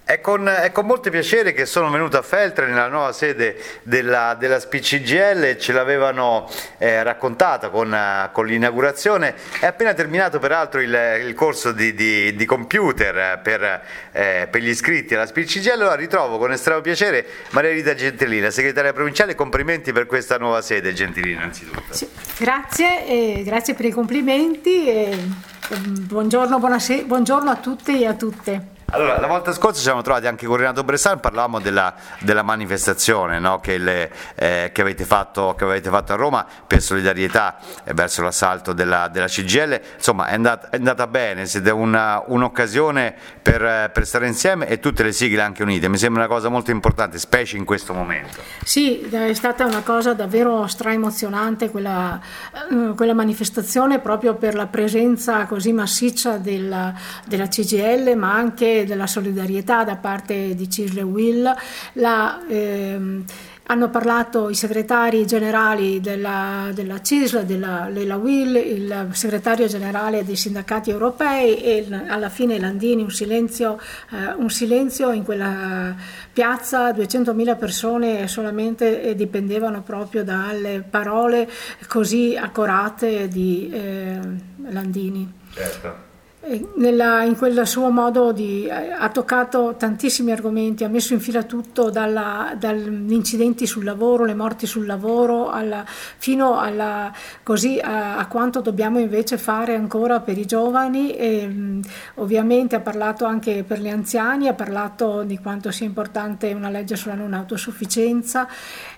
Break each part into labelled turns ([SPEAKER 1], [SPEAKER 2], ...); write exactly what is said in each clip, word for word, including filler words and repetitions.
[SPEAKER 1] È con, è con molto piacere che sono venuto a Feltre nella nuova sede della, della S P C G I L. Ce l'avevano eh, raccontata con, con l'inaugurazione. È appena terminato peraltro il, il corso di, di, di computer per, eh, per gli iscritti alla S P C G I L. Allora ritrovo con estremo piacere Maria Rita Gentilina, segretaria provinciale. Complimenti per questa nuova sede, Gentilina, innanzitutto.
[SPEAKER 2] Sì, grazie, e grazie per i complimenti e buongiorno, buonasera, buongiorno a tutti e a tutte.
[SPEAKER 1] Allora, la volta scorsa ci siamo trovati anche con Renato Bressan, parlavamo della, della manifestazione, no? che, le, eh, che, avete fatto, che avete fatto a Roma per solidarietà eh, verso l'assalto della, della C G I L. Insomma, è andata, è andata bene, siete una, un'occasione per, per stare insieme e tutte le sigle anche unite. Mi sembra una cosa molto importante, specie in questo momento.
[SPEAKER 2] Sì, è stata una cosa davvero stra-emozionante quella, quella manifestazione, proprio per la presenza così massiccia della, della C G I L, ma anche della solidarietà da parte di C I S L e U I L. La, ehm, hanno parlato i segretari generali della, della C I S L, della, della U I L, il segretario generale dei sindacati europei e alla fine Landini, un silenzio, eh, un silenzio in quella piazza, duecentomila persone solamente eh, dipendevano proprio dalle parole così accorate di eh, Landini.
[SPEAKER 1] Certo.
[SPEAKER 2] Nella, in quel suo modo di, eh, ha toccato tantissimi argomenti, ha messo in fila tutto dalla, dagli incidenti sul lavoro, le morti sul lavoro, alla, fino alla, così a, a quanto dobbiamo invece fare ancora per i giovani. E, mh, ovviamente ha parlato anche per gli anziani, ha parlato di quanto sia importante una legge sulla non autosufficienza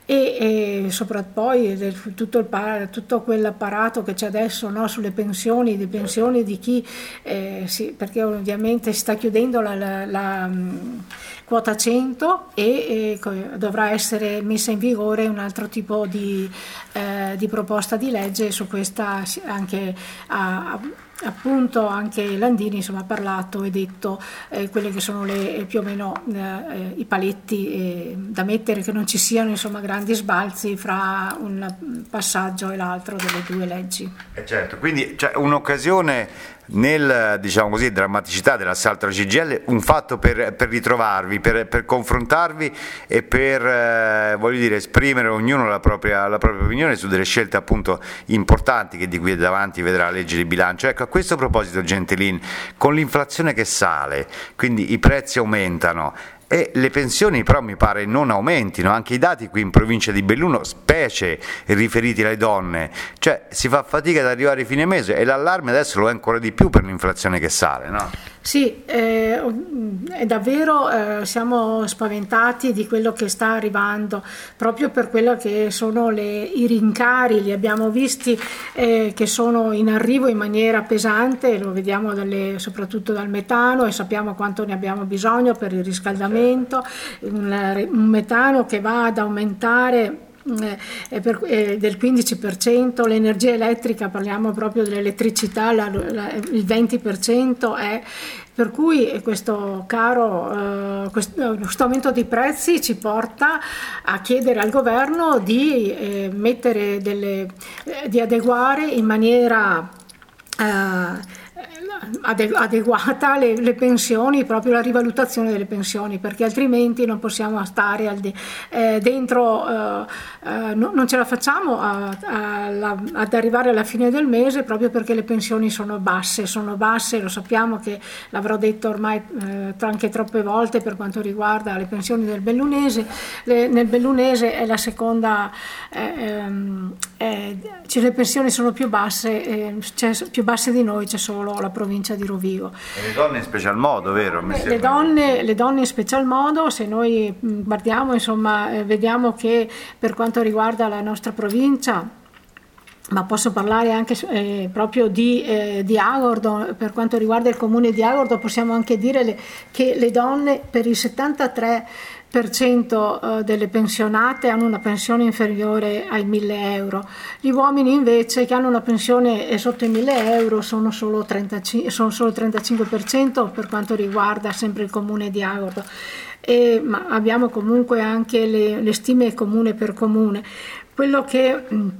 [SPEAKER 2] e, e soprattutto poi del, tutto, il, tutto quell'apparato che c'è adesso, no, sulle pensioni, di pensioni di chi eh, sì, perché ovviamente si sta chiudendo la, la, la um, quota cento e, e dovrà essere messa in vigore un altro tipo di, eh, di proposta di legge su questa anche a, a appunto anche Landini insomma ha parlato e detto eh, quelle che sono le, più o meno eh, i paletti eh, da mettere, che non ci siano insomma grandi sbalzi fra un passaggio e l'altro delle due leggi.
[SPEAKER 1] Eh certo, quindi c'è un'occasione nel, diciamo così, drammaticità dell'assalto alla C G I L, un fatto per, per ritrovarvi, per, per confrontarvi e per eh, voglio dire esprimere ognuno la propria, la propria opinione su delle scelte appunto importanti che di qui davanti vedrà la legge di bilancio. Ecco, a questo proposito, Gentilin, con l'inflazione che sale, quindi i prezzi aumentano e le pensioni però mi pare non aumentino, anche i dati qui in provincia di Belluno, specie riferiti alle donne, cioè si fa fatica ad arrivare a fine mese e l'allarme adesso lo è ancora di più per l'inflazione che sale, no?
[SPEAKER 2] Sì, eh, è davvero eh, siamo spaventati di quello che sta arrivando, proprio per quello che sono le, i rincari, li abbiamo visti eh, che sono in arrivo in maniera pesante, lo vediamo dalle, soprattutto dal metano e sappiamo quanto ne abbiamo bisogno per il riscaldamento, un, un metano che va ad aumentare Eh, per, eh, del quindici per cento, l'energia elettrica, parliamo proprio dell'elettricità, la, la, il venti per cento è, per cui questo caro, eh, questo, questo aumento di prezzi ci porta a chiedere al governo di eh, mettere delle, eh, di adeguare in maniera eh, adeguata le, le pensioni, proprio la rivalutazione delle pensioni, perché altrimenti non possiamo stare al di, eh, dentro, eh, eh, no, non ce la facciamo a, a, ad arrivare alla fine del mese, proprio perché le pensioni sono basse, sono basse, lo sappiamo, che l'avrò detto ormai eh, anche troppe volte per quanto riguarda le pensioni del Bellunese. Le, nel Bellunese è la seconda, eh, eh, cioè le pensioni sono più basse, eh, c'è, più basse di noi c'è solo la provincia di Rovigo.
[SPEAKER 1] E le donne in special modo, vero? Mi
[SPEAKER 2] le, donne, le donne in special modo, se noi guardiamo, insomma, eh, vediamo che per quanto riguarda la nostra provincia, ma posso parlare anche eh, proprio di, eh, di Agordo, per quanto riguarda il comune di Agordo possiamo anche dire le, che le donne per il settantatré per cento delle pensionate hanno una pensione inferiore ai mille euro, gli uomini invece che hanno una pensione sotto i mille euro sono solo, trentacinque, sono solo il trentacinque per cento per quanto riguarda sempre il comune di Agordo. E, ma abbiamo comunque anche le, le stime comune per comune. Quello che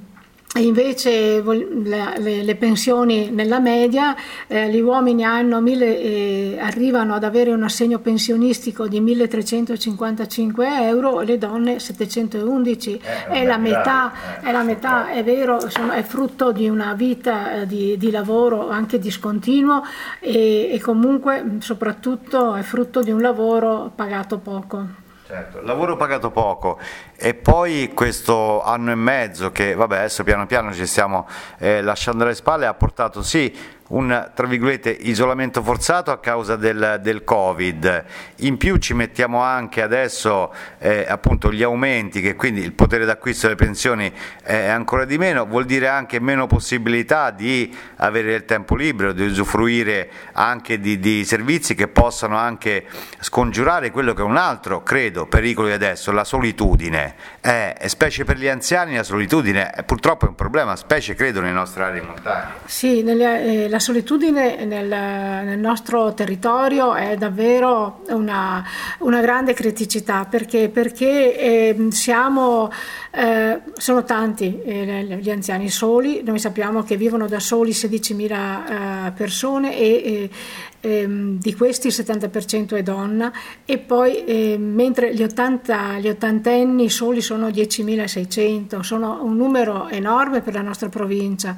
[SPEAKER 2] E invece le, le, le pensioni nella media, eh, gli uomini hanno mille, eh, arrivano ad avere un assegno pensionistico di milletrecentocinquantacinque euro, le donne settecentoundici, eh, è, la metà, eh, è la metà, è vero, insomma, è frutto di una vita di, di lavoro anche discontinuo e, e comunque soprattutto è frutto di un lavoro pagato poco.
[SPEAKER 1] Certo, lavoro pagato poco e poi questo anno e mezzo che vabbè adesso piano piano ci stiamo eh, lasciando alle spalle ha portato sì un tra virgolette isolamento forzato a causa del, del Covid, in più ci mettiamo anche adesso eh, appunto gli aumenti, che quindi il potere d'acquisto delle pensioni è ancora di meno, vuol dire anche meno possibilità di avere il tempo libero, di usufruire anche di, di servizi che possano anche scongiurare quello che è un altro, credo, pericolo di adesso, la solitudine, eh, specie per gli anziani la solitudine è, purtroppo è un problema, specie credo nelle nostre aree montane.
[SPEAKER 2] Sì, nelle, eh, la solitudine nel, nel nostro territorio è davvero una, una grande criticità perché, perché eh, siamo, eh, sono tanti eh, gli anziani soli, noi sappiamo che vivono da soli sedicimila eh, persone e, e ehm, di questi il settanta per cento è donna e poi eh, mentre gli, ottanta, gli ottantenni soli sono diecimilaseicento, sono un numero enorme per la nostra provincia.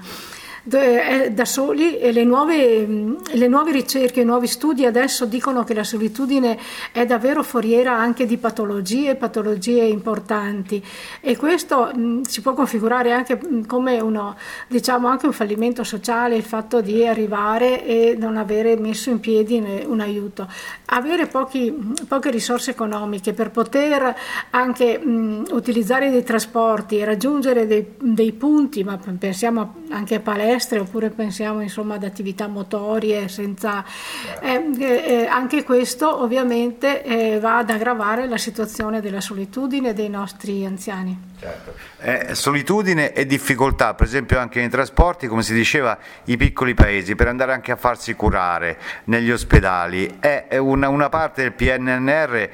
[SPEAKER 2] Da soli e le nuove, le nuove ricerche, i nuovi studi adesso dicono che la solitudine è davvero foriera anche di patologie, patologie importanti e questo mh, si può configurare anche come uno, diciamo anche un fallimento sociale, il fatto di arrivare e non avere messo in piedi un aiuto. Avere pochi, poche risorse economiche per poter anche mh, utilizzare dei trasporti e raggiungere dei, dei punti, ma pensiamo anche a palestre oppure pensiamo insomma ad attività motorie senza eh, eh, anche questo ovviamente eh, va ad aggravare la situazione della solitudine dei nostri anziani.
[SPEAKER 1] Certo. Eh, solitudine e difficoltà, per esempio anche nei trasporti, come si diceva, i piccoli paesi, per andare anche a farsi curare negli ospedali. È una, una parte del P N R R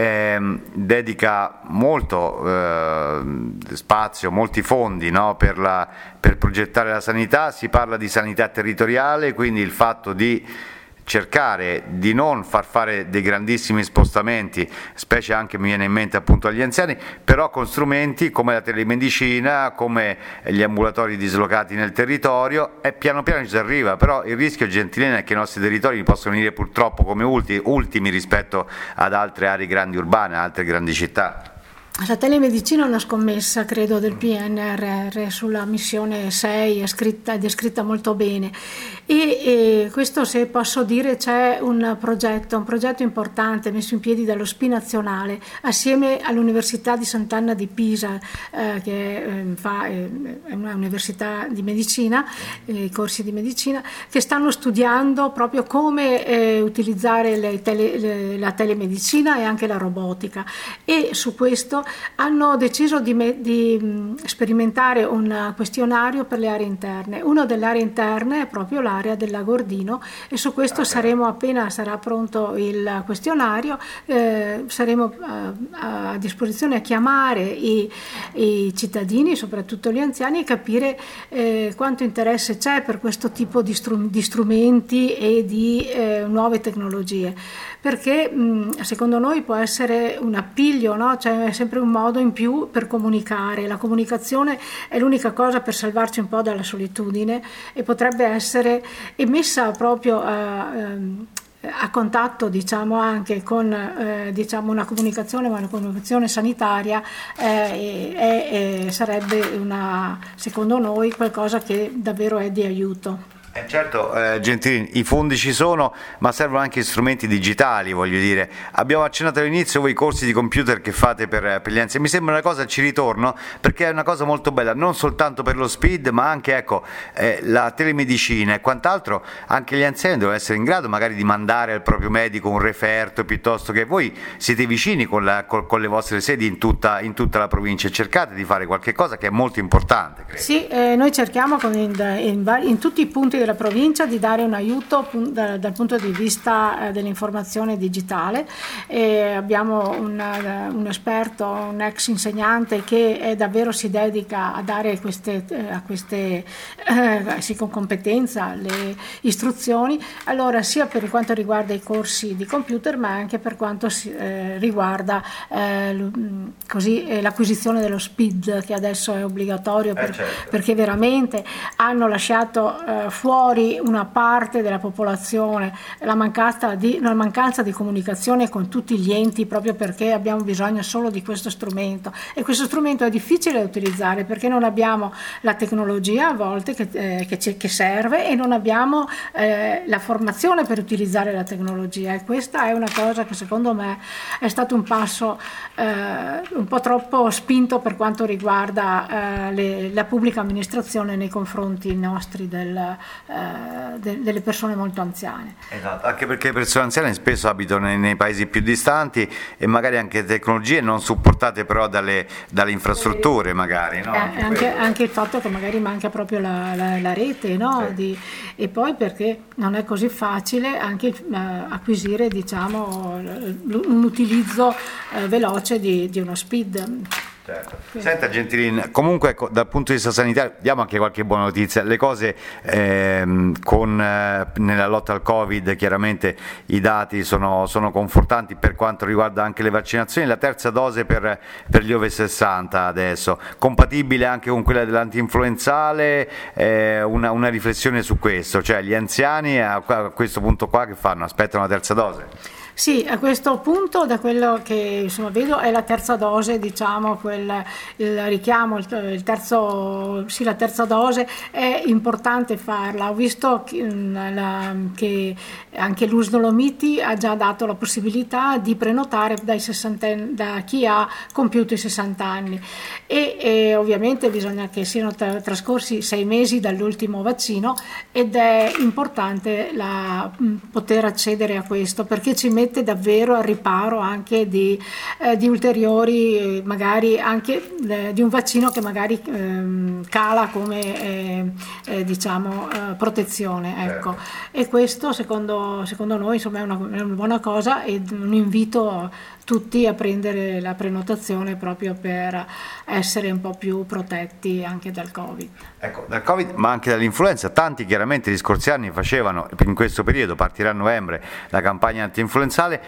[SPEAKER 1] eh, dedica molto eh, spazio, molti fondi, no, per, la, per progettare la sanità, si parla di sanità territoriale, quindi il fatto di cercare di non far fare dei grandissimi spostamenti, specie anche mi viene in mente appunto agli anziani, però con strumenti come la telemedicina, come gli ambulatori dislocati nel territorio e piano piano ci si arriva, però il rischio, Gentilena, è che i nostri territori possono venire purtroppo come ultimi, ultimi rispetto ad altre aree grandi urbane, altre grandi città.
[SPEAKER 2] La telemedicina è una scommessa, credo, del P N R R sulla missione sei, è scritta, è descritta molto bene. E, e questo, se posso dire, c'è un progetto, un progetto importante messo in piedi dallo S P I nazionale assieme all'Università di Sant'Anna di Pisa, eh, che eh, fa, eh, è una università di medicina, eh, corsi di medicina, che stanno studiando proprio come eh, utilizzare le tele, le, la telemedicina e anche la robotica. E su questo hanno deciso di, me, di sperimentare un questionario per le aree interne. Una delle aree interne è proprio l'area del Lago Ordino e su questo saremo, appena sarà pronto il questionario, eh, saremo a, a disposizione a chiamare i, i cittadini, soprattutto gli anziani, e capire eh, quanto interesse c'è per questo tipo di, strum- di strumenti e di eh, nuove tecnologie. Perché mh, secondo noi può essere un appiglio, no? Cioè è sempre un modo in più per comunicare. La comunicazione è l'unica cosa per salvarci un po' dalla solitudine e potrebbe essere emessa proprio a, a contatto, diciamo, anche con eh, diciamo una comunicazione, ma una comunicazione sanitaria eh, e, e sarebbe una, secondo noi, qualcosa che davvero è di aiuto.
[SPEAKER 1] Eh certo, eh, Gentilini, i fondi ci sono, ma servono anche strumenti digitali, voglio dire. Abbiamo accennato all'inizio voi i corsi di computer che fate per, per gli anziani. Mi sembra una cosa, ci ritorno, perché è una cosa molto bella, non soltanto per lo S P I D, ma anche ecco, eh, la telemedicina e quant'altro. Anche gli anziani devono essere in grado magari di mandare al proprio medico un referto, piuttosto che voi siete vicini con, la, con, con le vostre sedi in tutta, in tutta la provincia e cercate di fare qualche cosa che è molto importante, credo.
[SPEAKER 2] Sì, eh, noi cerchiamo con in, in, in tutti i punti della della provincia di dare un aiuto pun- da- dal punto di vista eh, dell'informazione digitale. E abbiamo un, eh, un esperto, un ex insegnante che è davvero si dedica a dare queste, eh, a queste eh, sì, con competenza le istruzioni, allora sia per quanto riguarda i corsi di computer ma anche per quanto si, eh, riguarda eh, l- così, eh, l'acquisizione dello S P I D, che adesso è obbligatorio per,
[SPEAKER 1] eh certo.
[SPEAKER 2] perché veramente hanno lasciato eh, fuori una parte della popolazione, la mancanza, di, la mancanza di comunicazione con tutti gli enti, proprio perché abbiamo bisogno solo di questo strumento, e questo strumento è difficile da utilizzare perché non abbiamo la tecnologia a volte che, eh, che, ci, che serve, e non abbiamo eh, la formazione per utilizzare la tecnologia, e questa è una cosa che secondo me è stato un passo eh, un po' troppo spinto per quanto riguarda eh, le, la pubblica amministrazione nei confronti nostri del, eh, de, delle persone molto anziane.
[SPEAKER 1] Esatto, anche perché le persone anziane spesso abitano nei, nei paesi più distanti e magari anche tecnologie non supportate però dalle, dalle infrastrutture magari, no?
[SPEAKER 2] Eh,
[SPEAKER 1] Anche,
[SPEAKER 2] anche, anche il fatto che magari manca proprio la, la, la rete, no?
[SPEAKER 1] Sì.
[SPEAKER 2] Di, e poi perché non è così facile anche eh, acquisire, diciamo, un utilizzo eh, veloce di, di uno S P I D.
[SPEAKER 1] Certo. Senta Gentilin, comunque ecco, dal punto di vista sanitario diamo anche qualche buona notizia, le cose ehm, con, eh, nella lotta al Covid chiaramente i dati sono, sono confortanti per quanto riguarda anche le vaccinazioni, la terza dose per, per gli over sessanta adesso, compatibile anche con quella dell'antinfluenzale, eh, una, una riflessione su questo, cioè gli anziani a, a questo punto qua che fanno? Aspettano la terza dose?
[SPEAKER 2] Sì, a questo punto da quello che insomma, vedo è la terza dose, diciamo, quel, il richiamo, il, il terzo, sì, la terza dose è importante farla. Ho visto che, la, che anche l'U S L Dolomiti ha già dato la possibilità di prenotare dai sessantenni, da chi ha compiuto i sessanta anni e, e ovviamente bisogna che siano tra, trascorsi sei mesi dall'ultimo vaccino, ed è importante la, poter accedere a questo perché ci mette davvero al riparo anche di, eh, di ulteriori, magari anche eh, di un vaccino che magari ehm, cala come eh, eh, diciamo eh, protezione, ecco. E questo secondo, secondo noi insomma è una, è una buona cosa, ed un invito tutti a prendere la prenotazione proprio per essere un po' più protetti anche dal Covid.
[SPEAKER 1] Ecco, dal Covid ma anche dall'influenza, tanti chiaramente gli scorsi anni facevano, in questo periodo partirà a novembre la campagna antinfluenzale,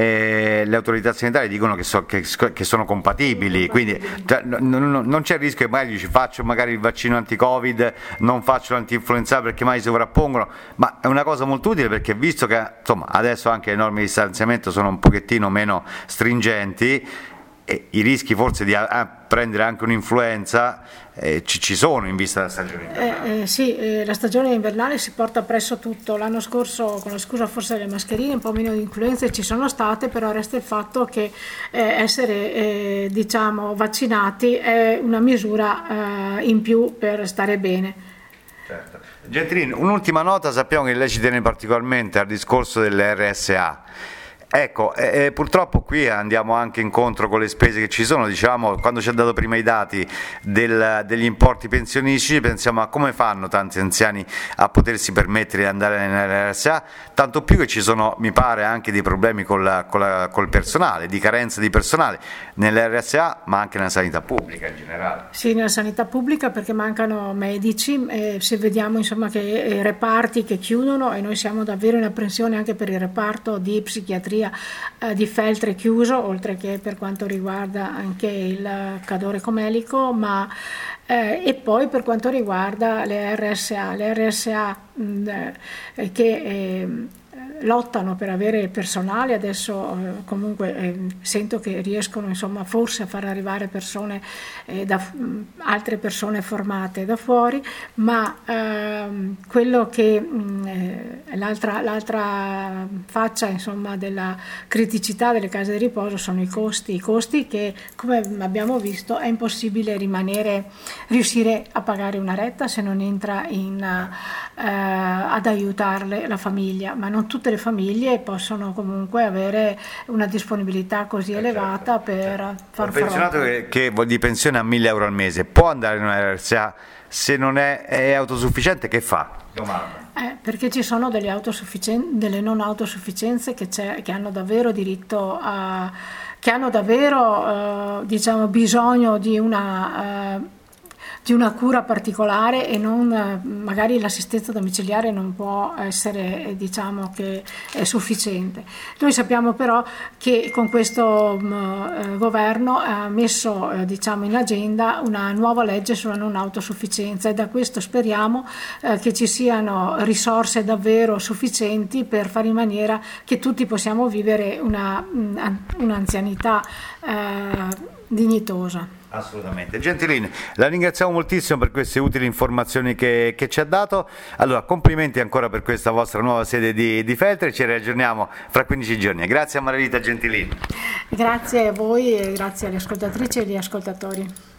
[SPEAKER 1] e le autorità sanitarie dicono che, so, che, che sono compatibili, quindi cioè, n- n- non c'è il rischio che magari dici faccio magari il vaccino anti-Covid, non faccio l'antinfluenzale perché mai si sovrappongono, ma è una cosa molto utile perché visto che insomma adesso anche le norme di distanziamento sono un pochettino meno stringenti e i rischi forse di a, prendere anche un'influenza eh, ci, ci sono in vista della stagione invernale.
[SPEAKER 2] Eh, eh, sì, eh, la stagione invernale si porta presso tutto. L'anno scorso, con la scusa forse delle mascherine, un po' meno di influenze ci sono state, però resta il fatto che eh, essere eh, diciamo vaccinati è una misura eh, in più per stare bene.
[SPEAKER 1] Certo. Gentilin, un'ultima nota, sappiamo che lei ci tiene particolarmente al discorso delle R S A. Ecco, eh, purtroppo qui andiamo anche incontro con le spese che ci sono, diciamo, quando ci ha dato prima i dati del, degli importi pensionistici, pensiamo a come fanno tanti anziani a potersi permettere di andare nelle R S A, tanto più che ci sono, mi pare, anche dei problemi con la, con la, col personale, di carenza di personale nelle R S A, ma anche nella sanità pubblica in generale.
[SPEAKER 2] Sì, nella sanità pubblica perché mancano medici, eh, se vediamo insomma che i reparti che chiudono, e noi siamo davvero in apprensione anche per il reparto di psichiatria di Feltre chiuso, oltre che per quanto riguarda anche il Cadore Comelico, ma eh, e poi per quanto riguarda le R S A, le R S A mh, eh, che eh, lottano per avere personale, adesso eh, comunque eh, sento che riescono insomma forse a far arrivare persone eh, da mh, altre persone formate da fuori, ma ehm, quello che mh, eh, l'altra, l'altra faccia insomma della criticità delle case di riposo sono i costi, i costi che come abbiamo visto è impossibile rimanere, riuscire a pagare una retta se non entra in, eh, ad aiutarle la famiglia, ma non tutte le famiglie possono comunque avere una disponibilità così
[SPEAKER 1] Eh,
[SPEAKER 2] elevata
[SPEAKER 1] certo,
[SPEAKER 2] per
[SPEAKER 1] certo.
[SPEAKER 2] far
[SPEAKER 1] Un pensionato
[SPEAKER 2] fronte.
[SPEAKER 1] che, che vuol di pensione a mille euro al mese può andare in una R S A, se non è, è autosufficiente, che fa? Domanda.
[SPEAKER 2] Eh, perché ci sono delle, autosufficien- delle non autosufficienze che, c'è- che hanno davvero diritto a, che hanno davvero eh, diciamo, bisogno di una, eh, di una cura particolare e non, eh, magari l'assistenza domiciliare non può essere eh, diciamo che è sufficiente. Noi sappiamo però che con questo mh, eh, governo ha messo eh, diciamo in agenda una nuova legge sulla non autosufficienza e da questo speriamo eh, che ci siano risorse davvero sufficienti per fare in maniera che tutti possiamo vivere una, mh, un'anzianità eh, dignitosa.
[SPEAKER 1] Assolutamente. Gentilini, la ringraziamo moltissimo per queste utili informazioni che, che ci ha dato. Allora, complimenti ancora per questa vostra nuova sede di, di Feltre, ci riaggiorniamo fra quindici giorni. Grazie a Maria Rita Gentilini.
[SPEAKER 2] Grazie a voi e grazie alle ascoltatrici e agli ascoltatori.